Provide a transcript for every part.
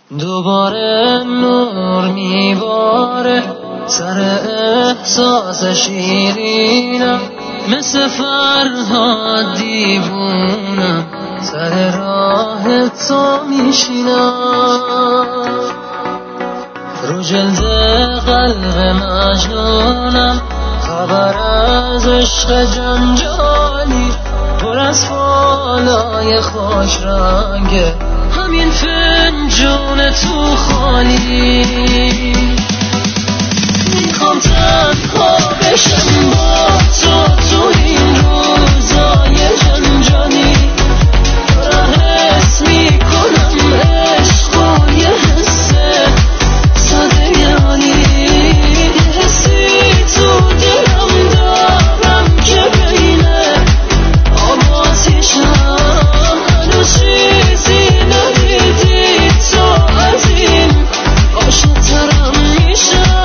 دوباره نور میباره سر احساس شیرینم، مثل فرهاد دیوونم سر راه تو میشینم. رو جلد قلب مجنونم، خبر از عشق جنجالی پر از فالای خوش رنگه، همین فنجون تو خالی. میخوام تنها بشم با تو این روزای جنجانی، دارم حس میکنم عشق و یه حس سادگانی، حسی تو دلم دارم که بینه آوازیشم هنوز چیزی ندیدی تو از این عاشق‌ترم میشم.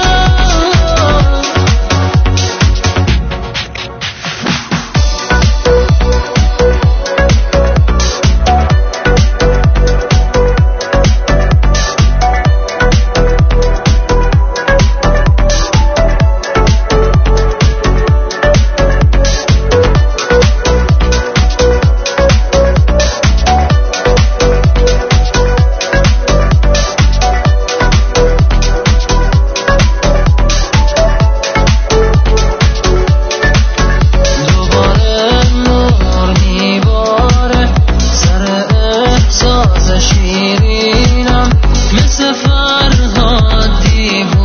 شیرینم مثل فرهاد دیوونم